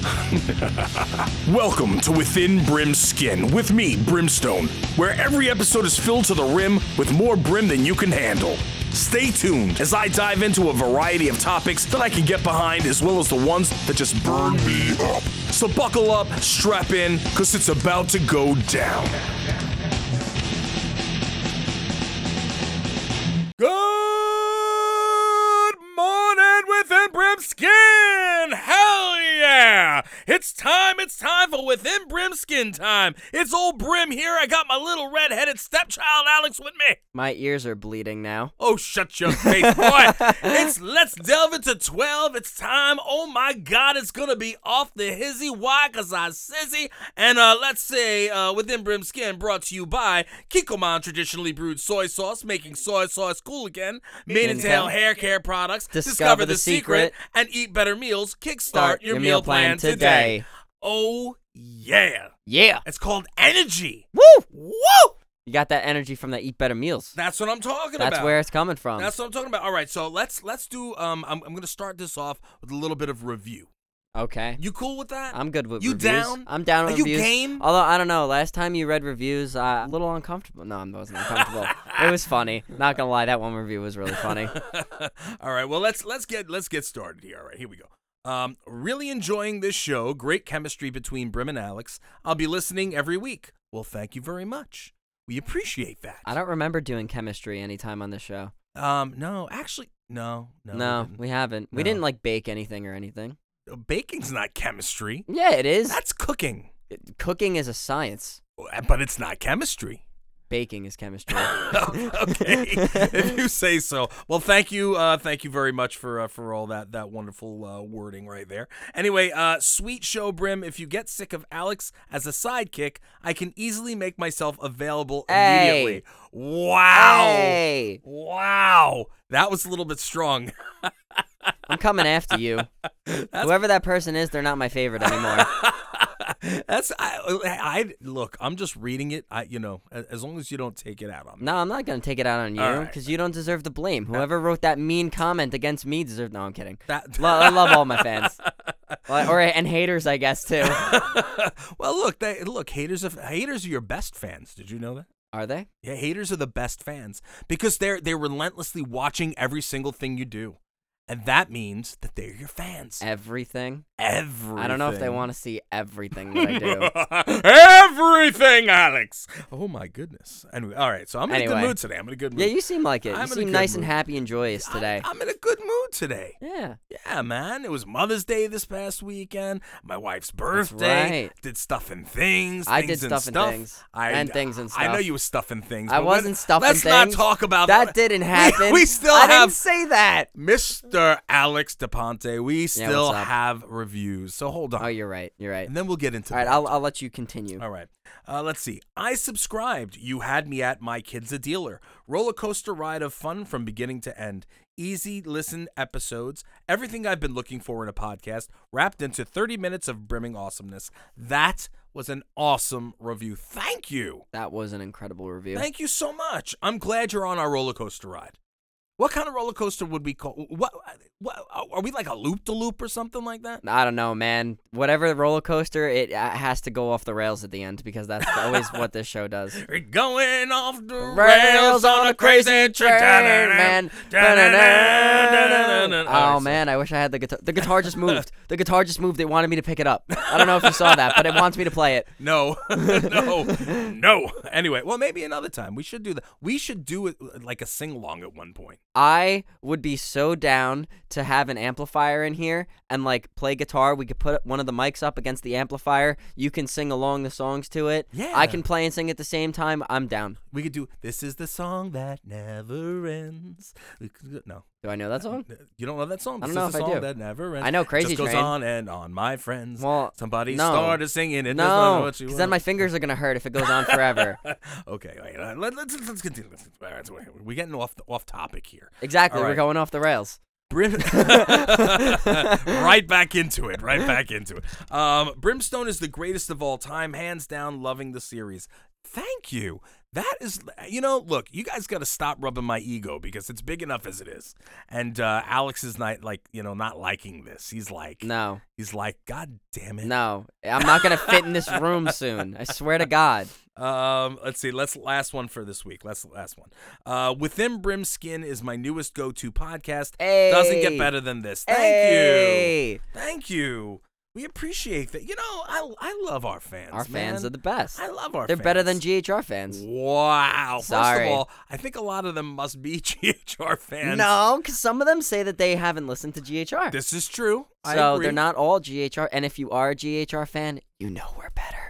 Welcome to Within Brim's Skin with me, Brimstone, where every episode is filled to the rim with more brim than you can handle. Stay tuned as I dive into a variety of topics that I can get behind, as well as the ones that just burn me up. So buckle up, strap in, cause it's about to go down. Good morning, Within Brim's Skin! Hell yeah! It's time for Within Brim Skin time. It's old Brim here. I got my little red-headed stepchild Alex with me. My ears are bleeding now. Oh, shut your face, boy. Let's delve into 12. It's time. Oh, my God, it's going to be off the hizzy. Why? Because I sissy. And let's say Within Brim Skin brought to you by Kikkoman Traditionally Brewed Soy Sauce, making soy sauce cool again. Mane and Tail Hair Care Products. Discover the secret. And Eat Better Meals. Kickstart your meal plan today. Oh, yeah. Yeah. It's called energy. Woo! Woo! You got that energy from the Eat Better Meals. That's what I'm talking about. That's where it's coming from. That's what I'm talking about. All right, so let's do. I'm going to start this off with a little bit of review. Okay. You cool with that? I'm good with you reviews. Down? I'm down with Are reviews. You game? Although, I don't know. Last time you read reviews, a little uncomfortable. No, I wasn't uncomfortable. It was funny. Not going to lie, that one review was really funny. All right, well, let's get started here. All right, here we go. Really enjoying this show. Great chemistry between Brim and Alex. I'll be listening every week. Well, thank you very much. We appreciate that. I don't remember doing chemistry anytime on this show. No, actually, no. We haven't. No. We didn't, bake anything or anything. Baking's not chemistry. Yeah, it is. That's cooking. Cooking is a science. But it's not chemistry. Baking is chemistry. Okay, if you say so. Well, thank you very much for all that wonderful wording right there. Anyway, sweet show, Brim. If you get sick of Alex as a sidekick, I can easily make myself available immediately. Wow! Hey. Wow! That was a little bit strong. I'm coming after you. Whoever that person is, they're not my favorite anymore. Look, I'm just reading it. As long as you don't take it out on me. No, I'm not gonna take it out on you because you don't deserve the blame. Whoever wrote that mean comment against me deserves. No, I'm kidding. I love all my fans, and haters, I guess too. Well, look, haters are your best fans. Did you know that? Are they? Yeah, haters are the best fans because they're relentlessly watching every single thing you do. And that means that they're your fans. Everything? Everything. I don't know if they want to see everything that I do. Everything, Alex! Oh, my goodness. Anyway, all right, so I'm in a good mood today. Yeah, you seem like it. You seem nice and happy and joyous today. I'm in a good mood today. Yeah. Yeah, man. It was Mother's Day this past weekend. My wife's birthday. That's right. Did stuff and things. I did stuff and things. And things and stuff. I know you were stuffing things. I wasn't stuffing things. Let's not talk about that. That didn't happen. We still I have. didn't say that. Mr. Alex DePonte, we still have reviews. So hold on. Oh, you're right. And then we'll get into that. All right, I'll let you continue. All right. Let's see. I subscribed. You had me at My Kid's a Dealer. Roller coaster ride of fun from beginning to end. Easy listen episodes. Everything I've been looking for in a podcast, wrapped into 30 minutes of brimming awesomeness. That was an awesome review. Thank you. That was an incredible review. Thank you so much. I'm glad you're on our roller coaster ride. What kind of roller coaster would we call? What are we, like a loop-de-loop or something like that? I don't know, man. Whatever roller coaster, it has to go off the rails at the end because that's always what this show does. We're going off the rails on a crazy train, man. Oh man, I wish I had the guitar. The guitar just moved. The guitar just moved. It wanted me to pick it up. I don't know if you saw that, but it wants me to play it. No. Anyway, well, maybe another time. We should do that. We should do it like a sing-along at one point. I would be so down to have an amplifier in here and play guitar. We could put one of the mics up against the amplifier. You can sing along the songs to it. Yeah. I can play and sing at the same time. I'm down. We could do This Is the Song That Never Ends. No. Do I know that song? You don't know that song? I don't know if I do. Song that never ends. I know Crazy Just goes Train. on and on, my friends. Well, somebody no. started singing it. No, because then my fingers are gonna hurt if it goes on forever. Okay, wait, let's continue. We're getting off topic here. Exactly, Right. We're going off the rails. Right back into it. Brimstone is the greatest of all time, hands down. Loving the series. Thank you. That is, look, you guys got to stop rubbing my ego because it's big enough as it is. And Alex is not not liking this. He's like, No. He's like, God damn it. No. I'm not going to fit in this room soon. I swear to God. Let's see. Last one for this week. Last one. Within Brim Skin is my newest go-to podcast. Hey. Doesn't get better than this. Hey. Thank you. We appreciate that. I love our fans. Our fans are the best. I love our They're fans. better than GHR fans. Wow. Sorry. First of all, I think a lot of them must be GHR fans. No, because some of them say that they haven't listened to GHR. This is true. I So agree. they're not all GHR. And if you are a GHR fan, you know we're better.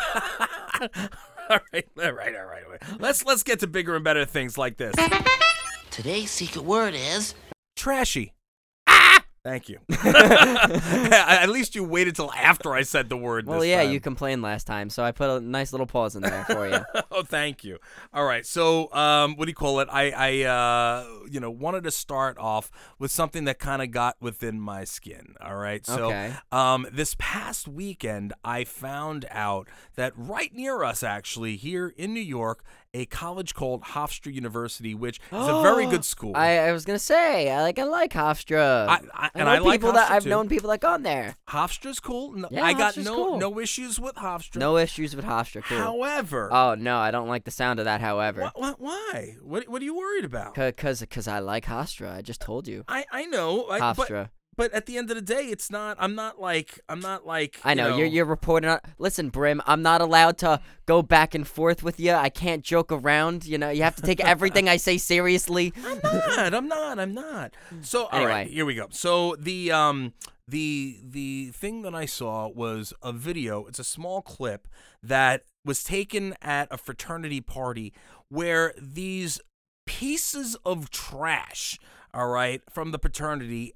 All right. Let's get to bigger and better things like this. Today's secret word is Trashy. Ah! Thank you. At least you waited till after I said the word. Well, this yeah, time. you complained last time, so I put a nice little pause in there for you. Oh, thank you. All right. So, what do you call it? I wanted to start off with something that kind of got within my skin. All right. So, Okay. This past weekend, I found out that right near us, actually, here in New York, a college called Hofstra University, which is a very good school. I was gonna say, I like Hofstra. I like people that Hofstra, I've too. known people that gone there. Hofstra's cool. No, Yeah, I got Hofstra's no cool. no issues with Hofstra. No issues with Hofstra. Cool. However, Oh no, I don't like the sound of that. However, why? What are you worried about? because I like Hofstra. I just told you. I know. Hofstra. But at the end of the day, it's not. I'm not like. I know you're reporting on. Listen, Brim, I'm not allowed to go back and forth with you. I can't joke around. You have to take everything I say seriously. I'm not. So all right, Anyway. here we go. So the thing that I saw was a video. It's a small clip that was taken at a fraternity party where these pieces of trash, all right, from the fraternity,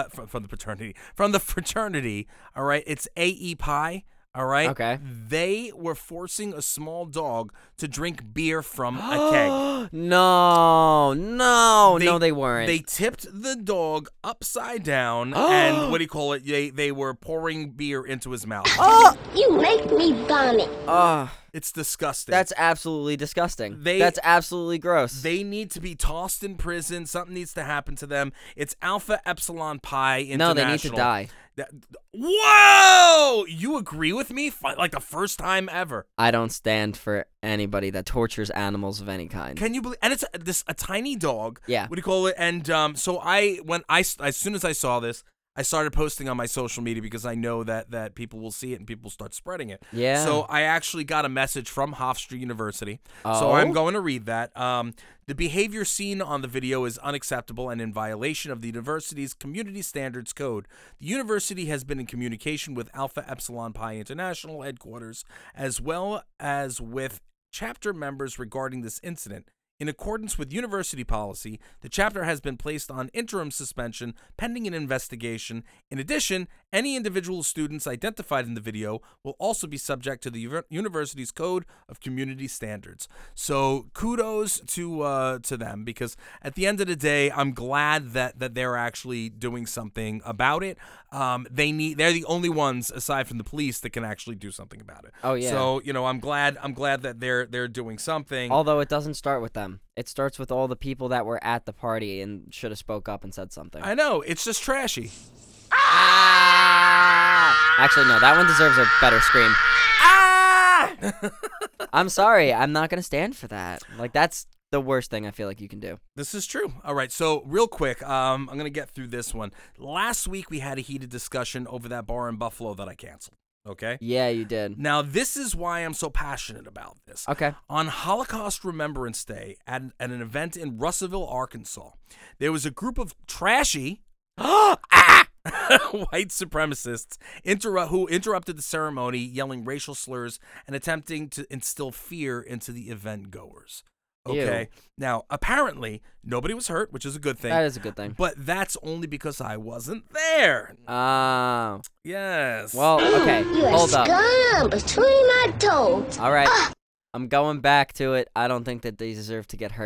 all right, it's AE Pie, all right? Okay. They were forcing a small dog to drink beer from a keg. No, they weren't. They tipped the dog upside down, and what do you call it? They were pouring beer into his mouth. You make me vomit. It's disgusting. That's absolutely disgusting. They- That's absolutely gross. They need to be tossed in prison. Something needs to happen to them. It's Alpha Epsilon Pi International. No, they need to die. Whoa! You agree with me? Like the first time ever. I don't stand for anybody that tortures animals of any kind. Can you believe? And it's a tiny dog. Yeah. What do you call it? And so as soon as I saw this, I started posting on my social media because I know that people will see it and people start spreading it. Yeah. So I actually got a message from Hofstra University. Oh? So I'm going to read that. The behavior seen on the video is unacceptable and in violation of the university's Community Standards Code. The university has been in communication with Alpha Epsilon Pi International headquarters as well as with chapter members regarding this incident. In accordance with university policy, the chapter has been placed on interim suspension pending an investigation. In addition, any individual students identified in the video will also be subject to the university's Code of Community Standards. So kudos to them, because at the end of the day, I'm glad that they're actually doing something about it. They're the only ones aside from the police that can actually do something about it. Oh, yeah. So I'm glad that they're doing something. Although it doesn't start with them. It starts with all the people that were at the party and should have spoke up and said something. I know, it's just trashy. Actually, no, that one deserves a better scream. I'm sorry, I'm not going to stand for that. Like, that's the worst thing I feel like you can do. This is true. All right, so real quick, I'm going to get through this one. Last week we had a heated discussion over that bar in Buffalo that I canceled. Okay? Yeah, you did. Now, this is why I'm so passionate about this. Okay. On Holocaust Remembrance Day at an event in Russellville, Arkansas, there was a group of trashy white supremacists who interrupted the ceremony, yelling racial slurs and attempting to instill fear into the event goers. Okay. Ew. Now, apparently, nobody was hurt, which is a good thing. That is a good thing. But that's only because I wasn't there. Oh. Yes. Well, okay. You Hold a up. scum between my toes. All right. I'm going back to it. I don't think that they deserve to get hurt.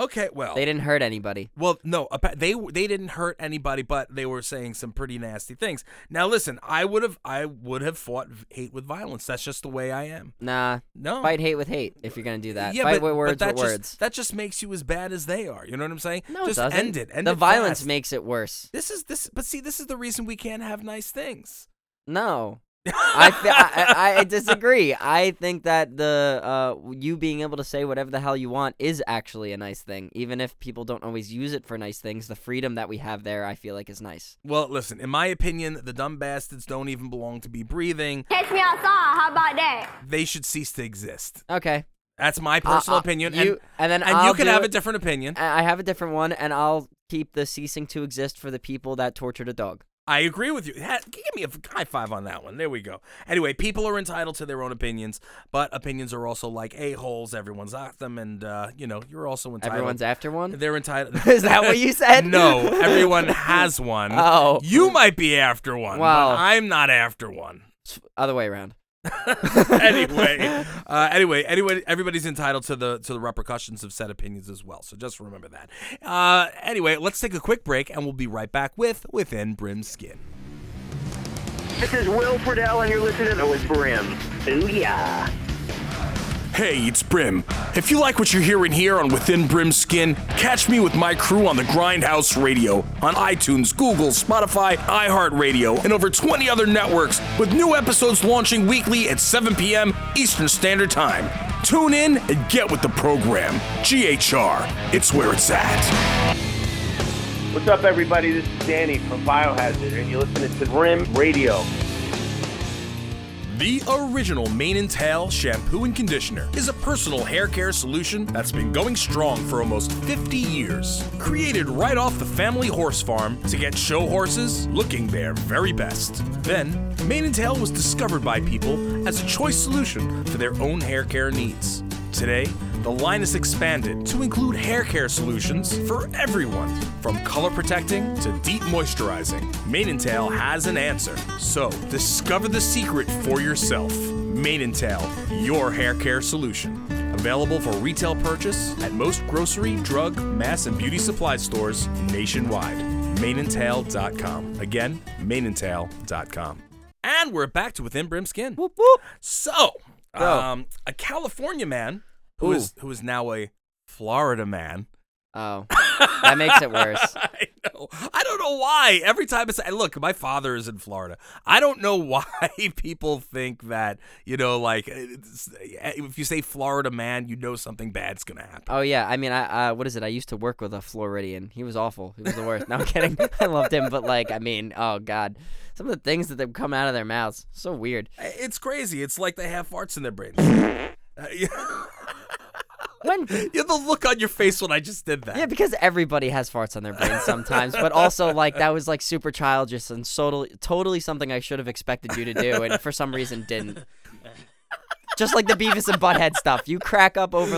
Okay, well. They didn't hurt anybody. Well, no, they didn't hurt anybody, but they were saying some pretty nasty things. Now, listen, I would have fought hate with violence. That's just the way I am. Nah. No. Fight hate with hate if you're gonna do that. Yeah, Fight but, with words but with words. that just makes you as bad as they are. You know what I'm saying? No, just it doesn't. end it. End the it violence fast. makes it worse. This is the reason we can't have nice things. No. I disagree. I think that the you being able to say whatever the hell you want is actually a nice thing. Even if people don't always use it for nice things, the freedom that we have there, I feel like, is nice. Well, listen, in my opinion, the dumb bastards don't even belong to be breathing. Catch me outside. How about that? They should cease to exist. Okay. That's my personal opinion. You and I'll you can have do a different opinion. I have a different one, and I'll keep the ceasing to exist for the people that tortured a dog. I agree with you. Give me a high five on that one. There we go. Anyway, people are entitled to their own opinions, but opinions are also like a-holes. Everyone's at them, and, you're also entitled. Everyone's after one? They're entitled. Is that what you said? No, everyone has one. Oh. You might be after one, Wow. but I'm not after one. Other way around. Anyway, everybody's entitled to the repercussions of said opinions as well. So just remember that. Anyway, let's take a quick break, and we'll be right back with Within Brim's Skin. This is Will Friedle, and you're listening to With Brim. Booyah. Hey, it's Brim. If you like what you're hearing here on Within Brim's Skin, catch me with my crew on the Grindhouse Radio, on iTunes, Google, Spotify, iHeartRadio, and over 20 other networks, with new episodes launching weekly at 7 p.m. Eastern Standard Time. Tune in and get with the program. GHR, it's where it's at. What's up, everybody? This is Danny from Biohazard, and you're listening to Brim Radio. The original Mane and Tail shampoo and conditioner is a personal hair care solution that's been going strong for almost 50 years. Created right off the family horse farm to get show horses looking their very best. Then, Mane and Tail was discovered by people as a choice solution for their own hair care needs. Today, the line is expanded to include hair care solutions for everyone, from color protecting to deep moisturizing. Mane & Tail has an answer. So, discover the secret for yourself. Mane & Tail, your hair care solution. Available for retail purchase at most grocery, drug, mass, and beauty supply stores nationwide. ManeandTail.com. Again, ManeandTail.com. And we're back to Within Brim Skin. Whoop, whoop. So, a California man who is now a Florida man. Oh, that makes it worse. I know. I don't know why. Every time I say, look, my father is in Florida. I don't know why people think that, if you say Florida man, you know something bad's going to happen. Oh, yeah. I mean, what is it? I used to work with a Floridian. He was awful. He was the worst. No, I'm kidding. I loved him. But, oh, God. Some of the things that have come out of their mouths, so weird. It's crazy. It's like they have farts in their brains. The look on your face when I just did that. Yeah, because everybody has farts on their brains sometimes, but also that was super childish and totally something I should have expected you to do, and for some reason didn't. Just like the Beavis and Butthead stuff, you crack up over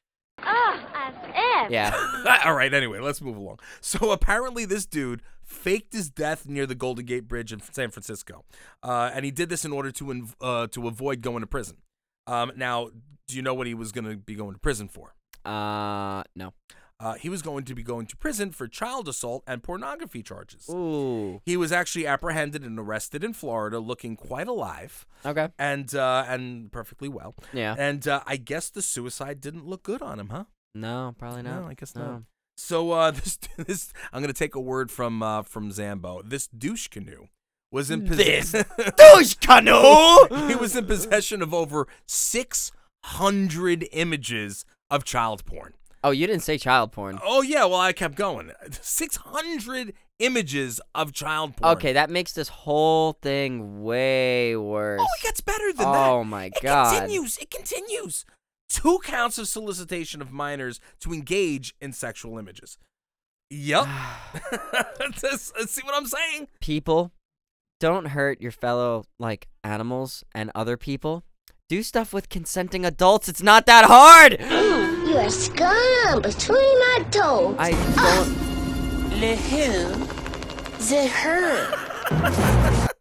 yeah. All right. Anyway, let's move along. So apparently, this dude faked his death near the Golden Gate Bridge in San Francisco, and he did this in order to avoid going to prison. Now, do you know what he was going to be going to prison for? No. He was going to be going to prison for child assault and pornography charges. Ooh. He was actually apprehended and arrested in Florida, looking quite alive. Okay. And perfectly well. Yeah. And I guess the suicide didn't look good on him, huh? No, probably not. No, I guess not. So this I'm going to take a word from Zambo. This douche canoe was in possession. Douche canoe. He was in possession of over 600 images of child porn. Oh, you didn't say child porn. Oh yeah, well I kept going. 600 images of child porn. Okay, that makes this whole thing way worse. Oh, it gets better than that. Oh my God. It continues. 2 counts of solicitation of minors to engage in sexual images. Yep. See what I'm saying? People, don't hurt your fellow, animals and other people. Do stuff with consenting adults. It's not that hard. You're a scum between my toes. I don't. Le who? The her.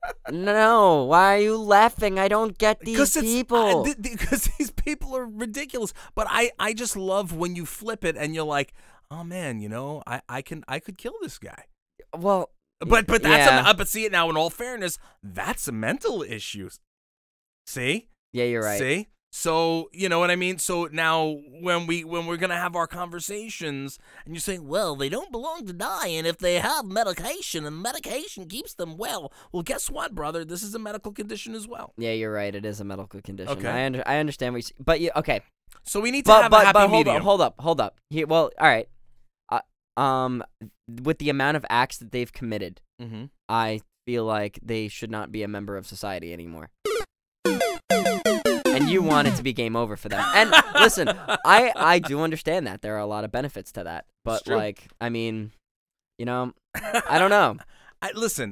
No, why are you laughing? I don't get these people. Because these people are ridiculous. But I just love when you flip it and you're like, oh man, I could kill this guy. Well, But that's yeah. but see it now. In all fairness, that's a mental issue. See? Yeah, you're right. See? So you know what I mean. So now when we're gonna have our conversations, and you say, well, they don't belong to die, and if they have medication, and medication keeps them well. Well, guess what, brother? This is a medical condition as well. Yeah, you're right. It is a medical condition. Okay. I understand what you. But okay. So we need to have a happy medium. hold up. Here, well, all right. With the amount of acts that they've committed, I feel like they should not be a member of society anymore. And you want it to be game over for them. And listen, I do understand that there are a lot of benefits to that, but like, I mean, I don't know. Listen.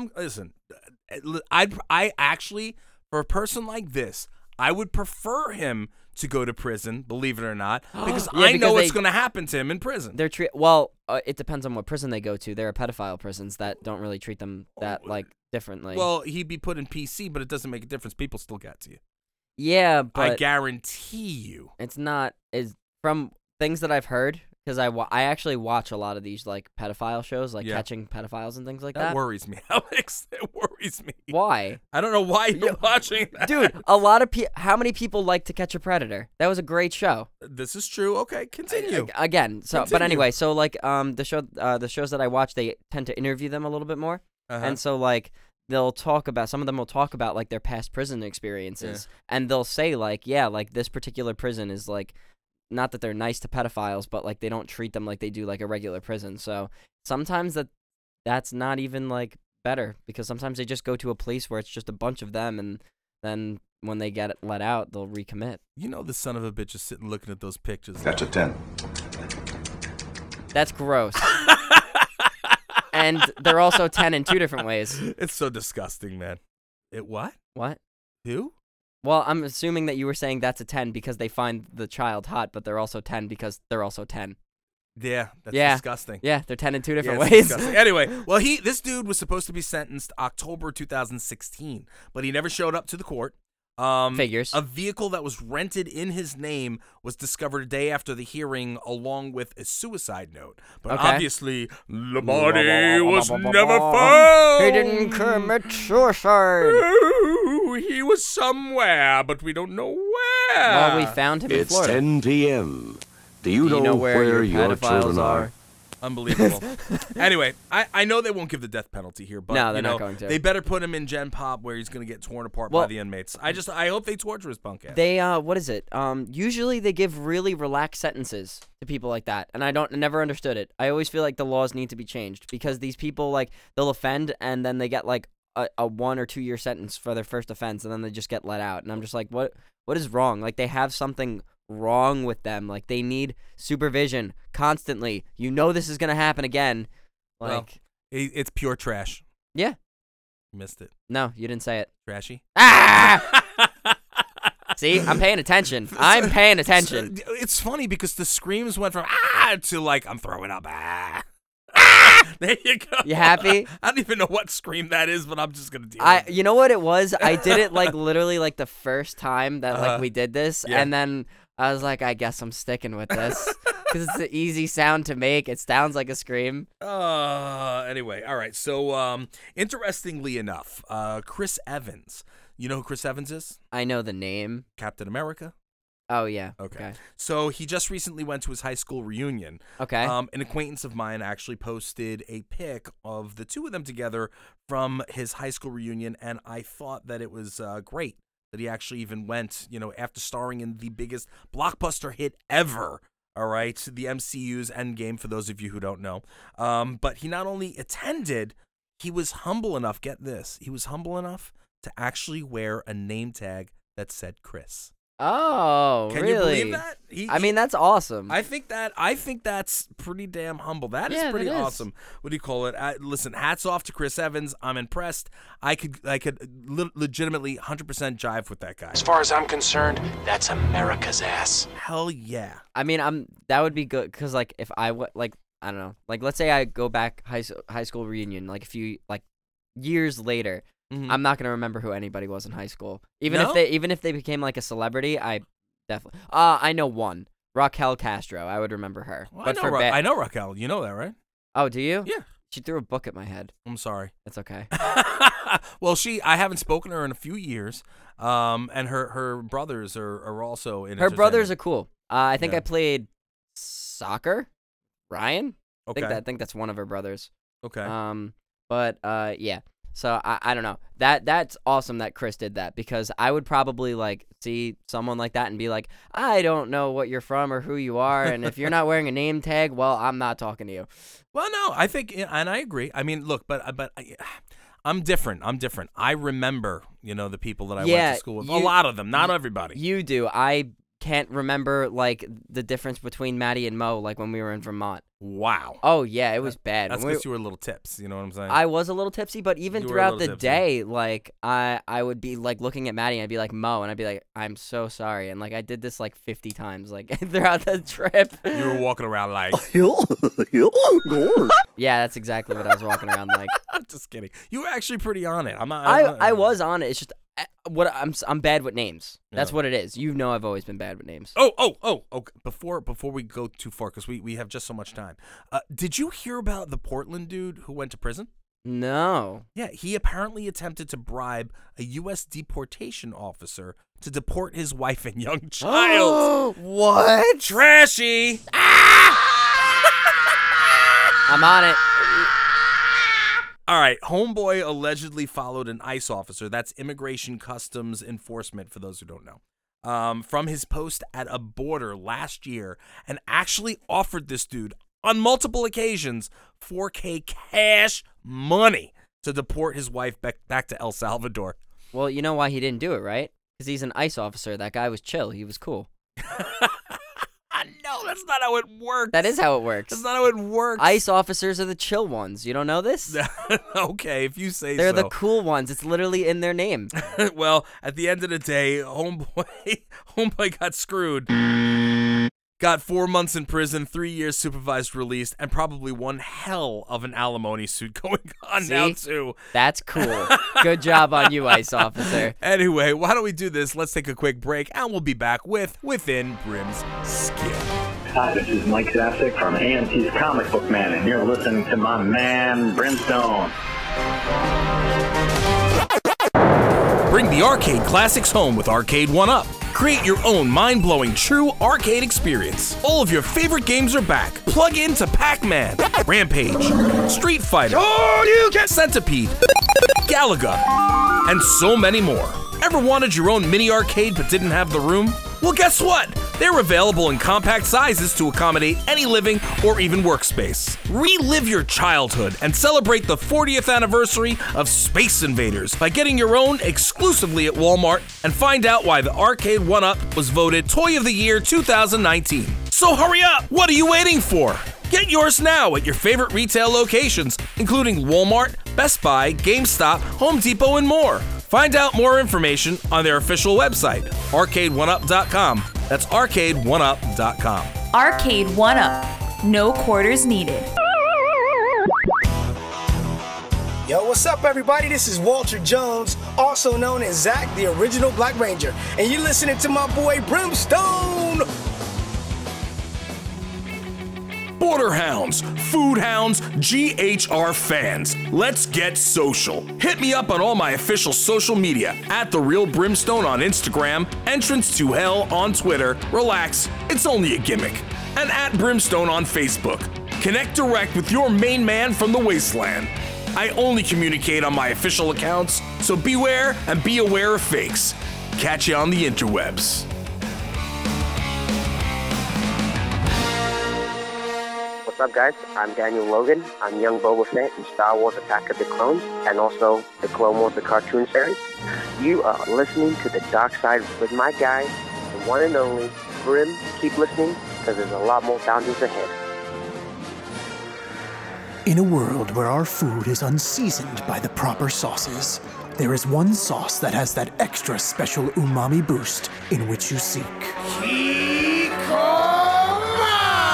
I actually, for a person like this, I would prefer him to go to prison, believe it or not, because I know what's going to happen to him in prison. They're it depends on what prison they go to. There are pedophile prisons that don't really treat them that differently. Well, he'd be put in PC, but it doesn't make a difference. People still get to you. Yeah, but I guarantee you, it's not from things that I've heard, because I actually watch a lot of these like pedophile shows, like catching pedophiles and things like that. That worries me, Alex. It worries me. Why? I don't know why you're watching that. Dude, a lot of how many people like To Catch a Predator? That was a great show. This is true. Okay, continue. Again, so Continue. But anyway, so like the shows that I watch, they tend to interview them a little bit more, and so like some of them will talk about like their past prison experiences, and they'll say like, like this particular prison is like, not that they're nice to pedophiles, but like they don't treat them like they do like a regular prison. So sometimes that's not even like better, because sometimes they just go to a place where it's just a bunch of them, and then when they get let out, they'll recommit. The son of a bitch is sitting looking at those pictures. That's a 10. That's gross. And they're also 10 in two different ways. It's so disgusting, man. What? What? Who? Well, I'm assuming that you were saying that's a 10 because they find the child hot, but they're also 10 because they're also 10. Yeah, that's disgusting. Yeah, they're 10 in two different it's ways. Disgusting. Anyway, well, this dude was supposed to be sentenced October 2016, but he never showed up to the court. Figures. A vehicle that was rented in his name was discovered a day after the hearing, along with a suicide note. But obviously, the body was never found. He didn't commit suicide. He was somewhere, but we don't know where. Well, we found him in It's Florida. 10 p.m. Do you know where your pedophiles children are? Unbelievable. Anyway, I know they won't give the death penalty here, but No, they're not going to. They better put him in Gen Pop, where he's going to get torn apart by the inmates. I hope they torture his punk ass. They what is it? Usually they give really relaxed sentences to people like that, and I never understood it. I always feel like the laws need to be changed, because these people, like, they'll offend and then they get like a 1 or 2 year sentence for their first offense, and then they just get let out. And I'm just like, what is wrong? Like, they have something wrong with them. Like, they need supervision constantly. This is gonna happen again. Like, well, it's pure trash. Yeah. Missed it. No, you didn't say it. Trashy. Ah! See, I'm paying attention. I'm paying attention. It's funny because the screams went from to like, I'm throwing up. There you go. You happy? I don't even know what scream that is, but I'm just gonna deal with it. You know what it was? I did it like literally like the first time that like we did this, and then I was like, I guess I'm sticking with this because it's an easy sound to make. It sounds like a scream. Anyway, all right. So, interestingly enough, Chris Evans. You know who Chris Evans is? I know the name. Captain America. Oh, yeah. Okay. So he just recently went to his high school reunion. Okay. An acquaintance of mine actually posted a pic of the two of them together from his high school reunion, and I thought that it was great that he actually even went, after starring in the biggest blockbuster hit ever. All right, the MCU's Endgame, for those of you who don't know. But he not only attended, he was humble enough, get this, he was humble enough to actually wear a name tag that said Chris. Oh, Can really? you believe that? I mean, that's awesome. I think that's pretty damn humble. That is pretty awesome. What do you call it? Listen, hats off to Chris Evans. I'm impressed. I could legitimately 100% jive with that guy. As far as I'm concerned, that's America's ass. Hell yeah. I mean, that would be good, because like if I I don't know, like let's say I go back high school reunion like a few years later. I'm not gonna remember who anybody was in high school. Even No? if they became like a celebrity, I definitely. I know one, Raquel Castro. I would remember her. Well, but I know Raquel. You know that, right? Oh, do you? Yeah. She threw a book at my head. I'm sorry. It's okay. Well, I haven't spoken to her in a few years. And her brothers are also in. Her brothers are cool. I think Yeah. I played soccer. Ryan. Okay. I think that's one of her brothers. Okay. But yeah. So I don't know. That's awesome that Chris did that, because I would probably like see someone like that and be like, I don't know what you're from or who you are, and if you're not wearing a name tag, well, I'm not talking to you. Well, no, I think, and I agree. I mean, look, but I'm different. I remember, the people that I went to school with. A lot of them, not everybody. You do. I can't remember like the difference between Maddie and Mo, like when we were in Vermont. Wow. Oh yeah, it was bad. That's because you were little tips. You know what I'm saying? I was a little tipsy, but even You were a throughout little the tipsy. day, like I would be like looking at Maddie and I'd be like, Mo, and I'd be like, I'm so sorry, and like I did this like 50 times like throughout the trip. You were walking around like. Yeah, that's exactly what I was walking around like. I'm just kidding. You were actually pretty on it. I'm not. I was on it. It's just I'm bad with names. That's Yeah. what it is. You know, I've always been bad with names. Oh! Before we go too far, because we have just so much time. Did you hear about the Portland dude who went to prison? No. Yeah, he apparently attempted to bribe a U.S. deportation officer to deport his wife and young child. What? Trashy. I'm on it. All right, homeboy allegedly followed an ICE officer, that's Immigration Customs Enforcement for those who don't know, from his post at a border last year, and actually offered this dude on multiple occasions $4K cash money to deport his wife back to El Salvador. Well, you know why he didn't do it, right? Because he's an ICE officer. That guy was chill. He was cool. No, that's not how it works. That is how it works. That's not how it works. ICE officers are the chill ones. You don't know this? Okay, if you say They're so. the cool ones. It's literally in their name. Well, at the end of the day, homeboy got screwed. Got 4 months in prison, 3 years supervised release, and probably one hell of an alimony suit going on now, too. That's cool. Good job on you, ICE officer. Anyway, why don't we do this? Let's take a quick break, and we'll be back with Within Brim's Skin. Hi, this is Mike Zasek from AMC's Comic Book Man, and you're listening to my man, Brimstone. Bring the arcade classics home with Arcade 1-Up. Create your own mind-blowing true arcade experience. All of your favorite games are back. Plug into Pac-Man, Rampage, Street Fighter, Centipede, Galaga, and so many more. Ever wanted your own mini arcade but didn't have the room? Well, guess what? They're available in compact sizes to accommodate any living or even workspace. Relive your childhood and celebrate the 40th anniversary of Space Invaders by getting your own exclusively at Walmart, and find out why the Arcade 1-Up was voted Toy of the Year 2019. So hurry up! What are you waiting for? Get yours now at your favorite retail locations, including Walmart, Best Buy, GameStop, Home Depot, and more. Find out more information on their official website, arcade1up.com. That's arcade1up.com. Arcade 1-Up. No quarters needed. Yo, what's up, everybody? This is Walter Jones, also known as Zach, the original Black Ranger, and you're listening to my boy Brimstone. Border Hounds, Food Hounds, GHR fans, let's get social. Hit me up on all my official social media, at The Real Brimstone on Instagram, Entrance to Hell on Twitter, relax, it's only a gimmick, and at Brimstone on Facebook. Connect direct with your main man from the wasteland. I only communicate on my official accounts, so beware and be aware of fakes. Catch you on the interwebs. What's up, guys? I'm Daniel Logan. I'm young Boba Fett in Star Wars Attack of the Clones, and also the Clone Wars, the cartoon series. You are listening to The Dark Side with my guy, the one and only Brim. Keep listening, because there's a lot more bounties ahead. In a world where our food is unseasoned by the proper sauces, there is one sauce that has that extra special umami boost in which you seek.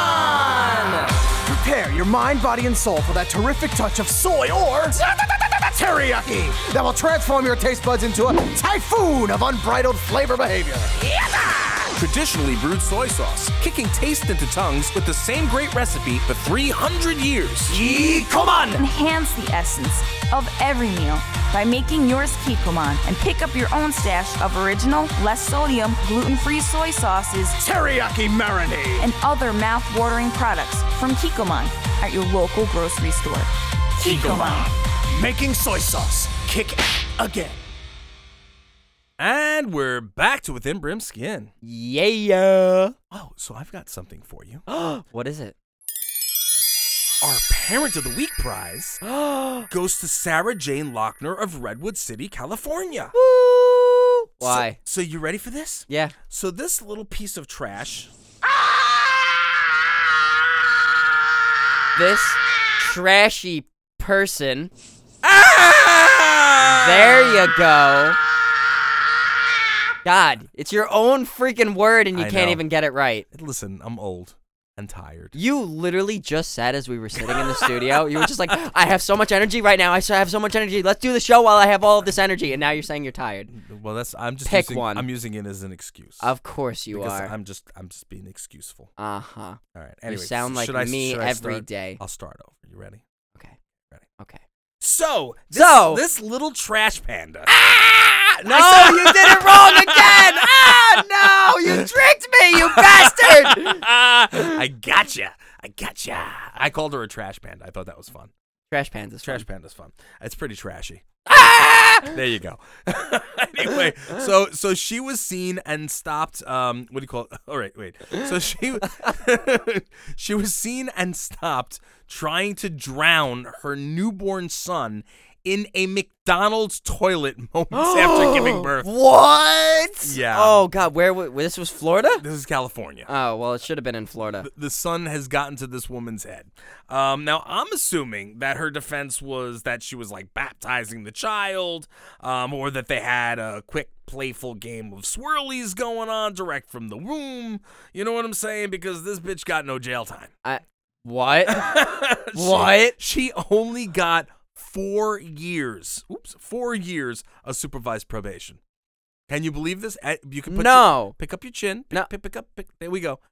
Prepare your mind, body, and soul for that terrific touch of soy or teriyaki that will transform your taste buds into a typhoon of unbridled flavor behavior. Traditionally brewed soy sauce, kicking taste into tongues with the same great recipe for 300 years. Kikoman! Enhance the essence of every meal by making yours Kikoman and pick up your own stash of original, less sodium, gluten-free soy sauces, teriyaki marinade, and other mouth-watering products from Kikoman at your local grocery store. Kikoman. Making soy sauce kick again. And we're back to Within Brim Skin. Yeah. Oh, so I've got something for you. What is it? Our Parent of the Week prize goes to Sarah Jane Lochner of Redwood City, California. Woo! Why? So you ready for this? Yeah. So this little piece of trash. This trashy person. There you go. God, it's your own freaking word and you I can't know. even get it right. Listen, I'm old and tired. You literally just said as we were sitting in the studio, you were just like, I have so much energy right now. I have so much energy. Let's do the show while I have all of this energy. And now you're saying you're tired. Well, I'm just Pick using, one. I'm using it as an excuse. Of course you because are. I'm just being excuseful. Uh-huh. All right. Anyway, you sound like me every day. I'll start over. You ready? Okay. Ready. Okay. So this little trash panda. No, you did it wrong again! No! You tricked me, you bastard! I gotcha. I called her a trash panda. I thought that was fun. Trash panda's fun. Trash panda's fun. It's pretty trashy. There you go. Anyway, so she was seen and stopped. What do you call it? All right, wait. So she was seen and stopped trying to drown her newborn son in a McDonald's toilet moments after giving birth. What? Yeah. Oh God, where this was Florida? This is California. Oh well, it should have been in Florida. The son has gotten to this woman's head. Now I'm assuming that her defense was that she was like baptizing the child, or that they had a quick playful game of swirlies going on direct from the womb. You know what I'm saying? Because this bitch got no jail time. What? What? She only got 4 years. 4 years of supervised probation. Can you believe this? You can pick up your chin. There we go.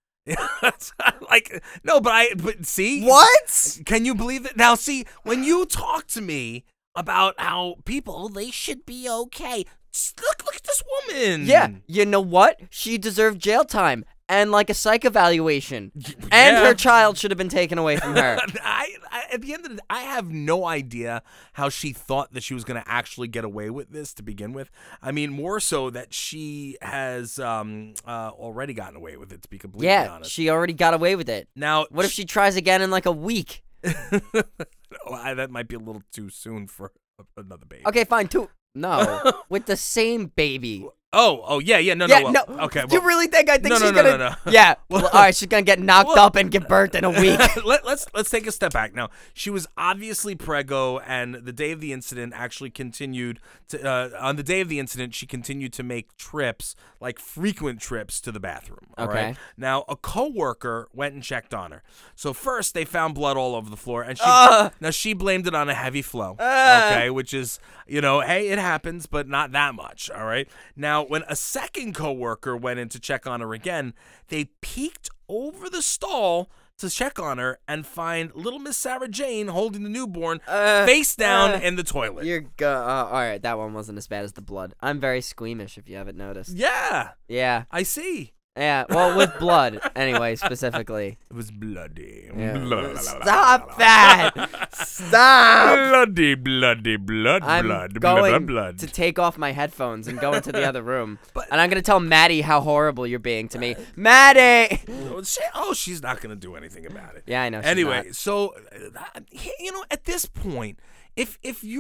But see? What? Can you believe it? Now see, when you talk to me about how people, they should be okay. Look at this woman. Yeah. You know what? She deserved jail time and like a psych evaluation. And her child should have been taken away from her. At the end of the day, I have no idea how she thought that she was going to actually get away with this to begin with. I mean, more so that she has already gotten away with it, to be completely honest. She already got away with it. Now, what if she tries again in like a week? That might be a little too soon for another baby. Okay, fine. No, with the same baby. Oh, yeah, no. Okay, you really think she's gonna? No. Yeah. Well, all right, she's gonna get knocked up and give birth in a week. Let's take a step back. Now, she was obviously preggo, and the day of the incident actually continued to. On the day of the incident, she continued to make trips, like frequent trips to the bathroom. All right? Now, a coworker went and checked on her. So first, they found blood all over the floor, and she blamed it on a heavy flow. Okay, which is, hey, it happens, but not that much. All right. Now, when a second coworker went in to check on her again, they peeked over the stall to check on her and find little Miss Sarah Jane holding the newborn face down in the toilet. All right, that one wasn't as bad as the blood. I'm very squeamish, if you haven't noticed. Yeah, I see. Yeah, well, with blood, anyway, specifically. It was bloody. Yeah. Stop that! Stop! Blood. I'm going to take off my headphones and go into the other room. And I'm going to tell Maddie how horrible you're being to me. Maddie! She's not going to do anything about it. Yeah, I know. Anyway, so, at this point, if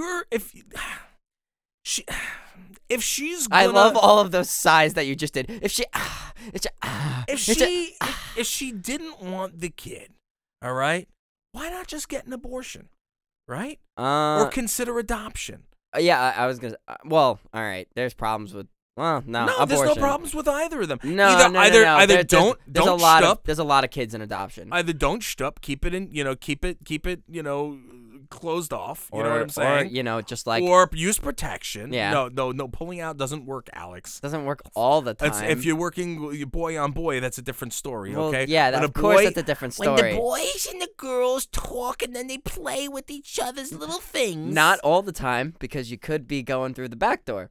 she's gonna, I love all of those sighs that you just did. If she didn't want the kid, all right, why not just get an abortion, right? Or consider adoption. Yeah, I was gonna. Well, all right. There's problems with. Well, no, abortion. There's no problems with either of them. No, either don't There's a lot of kids in adoption. Either don't shtup, keep it closed off. You know what I'm saying? Or, just like... Or use protection. Yeah. No, pulling out doesn't work, Alex. Doesn't work all the time. If you're working boy on boy, that's a different story, well, okay? Yeah, of course that's a different story. When the boys and the girls talk and then they play with each other's little things. Not all the time, because you could be going through the back door.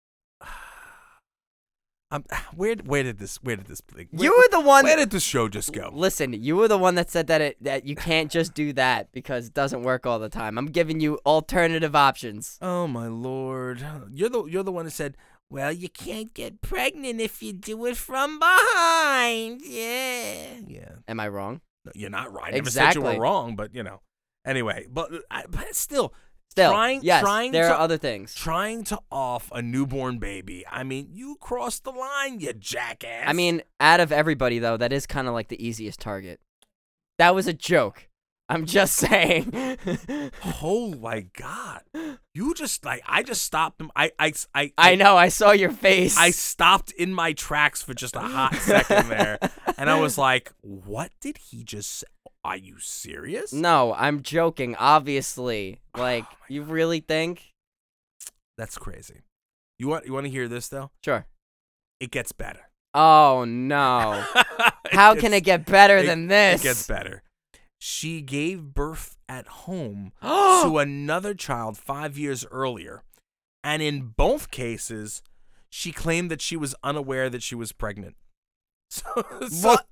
Where did this You were the one. Where did this show just go? Listen, you were the one that said that you can't just do that because it doesn't work all the time. I'm giving you alternative options. Oh my lord, you're the one who said, well, you can't get pregnant if you do it from behind. Yeah. Am I wrong? No, you're not right. Exactly. I never said you were wrong, but anyway, but still. There are other things. Trying to off a newborn baby. I mean, you crossed the line, you jackass. I mean, out of everybody, though, that is kind of like the easiest target. That was a joke. I'm just saying. Oh, my God. You just, I just stopped him. I know. I saw your face. I stopped in my tracks for just a hot second there. And I was like, what did he just say? Are you serious? No, I'm joking, obviously. Like, you really think? That's crazy. You want to hear this, though? Sure. It gets better. Oh, no. How can it get better than this? It gets better. She gave birth at home to another child 5 years earlier. And in both cases, she claimed that she was unaware that she was pregnant. What?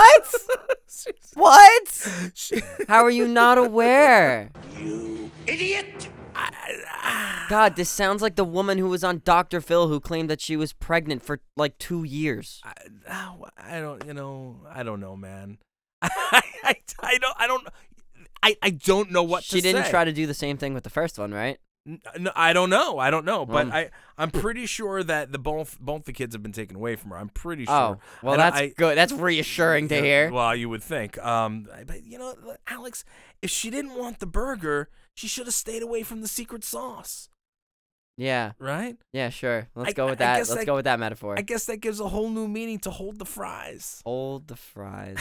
What? How are you not aware? You idiot! God, this sounds like the woman who was on Dr. Phil who claimed that she was pregnant for like 2 years. I don't know, man. I don't know what to say. She didn't try to do the same thing with the first one, right? No, I don't know, but I'm pretty sure that both the kids have been taken away from her. I'm pretty sure. Oh, well, that's good. That's reassuring to hear. Well, you would think. But Alex, if she didn't want the burger, she should have stayed away from the secret sauce. Yeah. Right? Yeah, sure. Let's go with that. Let's go with that metaphor. I guess that gives a whole new meaning to hold the fries. Hold the fries.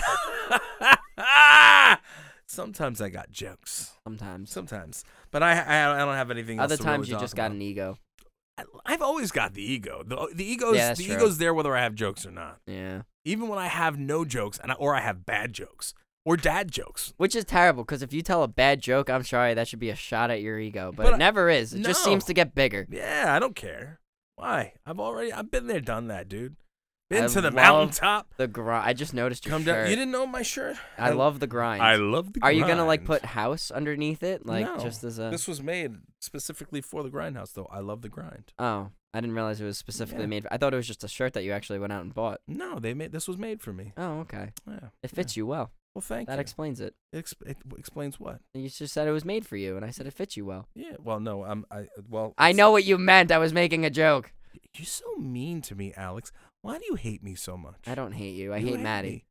Sometimes I got jokes. Sometimes. But I don't have anything else Other to times really you talk just got about. an ego. I've always got the ego. The true. ego's there whether I have jokes or not. Yeah. Even when I have no jokes or I have bad jokes or dad jokes. Which is terrible because if you tell a bad joke, I'm sorry, that should be a shot at your ego. But it never is. It just seems to get bigger. Yeah, I don't care. Why? I've been there, done that, dude. Been to the mountaintop. The grind. I just noticed your Come shirt. down. You didn't know my shirt? I love the grind. I love the grind. Are you gonna like put house underneath it, like no. just as a? This was made specifically for the Grindhouse, though. I love the grind. Oh, I didn't realize it was specifically made. I thought it was just a shirt that you actually went out and bought. No, this was made for me. Oh, okay. Yeah. It fits you well. Well, thank you. That explains it. It explains what? You just said it was made for you, and I said it fits you well. Yeah. Well, no. I know what you meant. I was making a joke. You're so mean to me, Alex. Why do you hate me so much? I don't hate you. I hate Maddie.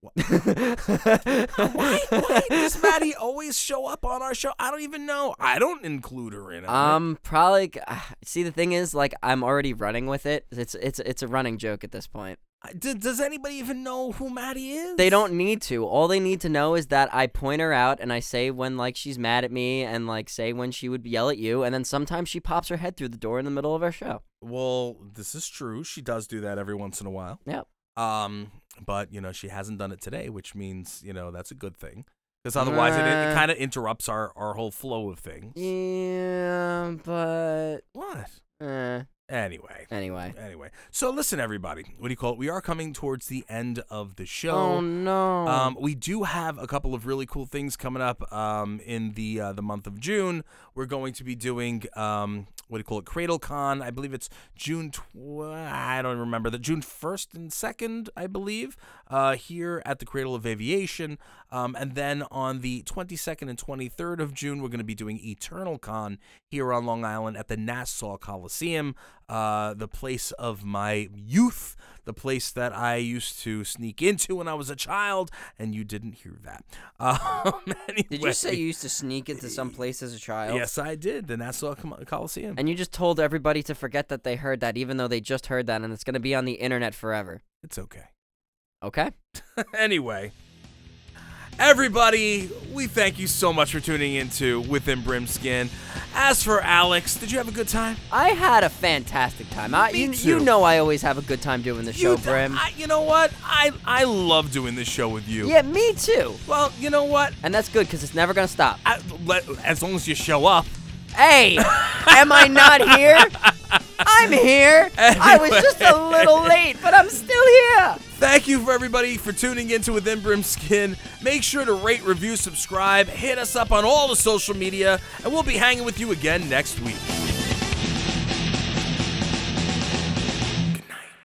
Why does Maddie always show up on our show? I don't even know. I don't include her in it. Probably. See, the thing is, like, I'm already running with it. It's a running joke at this point. Does anybody even know who Maddie is? They don't need to. All they need to know is that I point her out and I say when like she's mad at me and like say when she would yell at you, and then sometimes she pops her head through the door in the middle of our show. Well, this is true. She does do that every once in a while. Yep. But she hasn't done it today, which means that's a good thing. Because otherwise, it kind of interrupts our whole flow of things. Yeah, but what? Anyway. So listen, everybody. What do you call it? We are coming towards the end of the show. Oh no. We do have a couple of really cool things coming up. In the month of June, we're going to be doing CradleCon. I believe it's June. I don't remember the June 1st and 2nd. I believe here at the Cradle of Aviation. And then on the 22nd and 23rd of June, we're going to be doing EternalCon here on Long Island at the Nassau Coliseum, the place of my youth, the place that I used to sneak into when I was a child, and you didn't hear that. Anyway. Did you say you used to sneak into some place as a child? Yes, I did, the Nassau Coliseum. And you just told everybody to forget that they heard that, even though they just heard that, and it's going to be on the internet forever. It's okay. Okay? Anyway. Everybody, we thank you so much for tuning into Within Brimskin. As for Alex, did you have a good time? I had a fantastic time. You know I always have a good time doing the show, Brim. You know what? I love doing this show with you. Yeah, me too. Well, you know what? And that's good because it's never going to stop. As long as you show up. Hey, am I not here? I'm here. Anyway. I was just a little late, but I'm still here. Thank you for everybody for tuning into Within Brimskin. Make sure to rate, review, subscribe, hit us up on all the social media, and we'll be hanging with you again next week.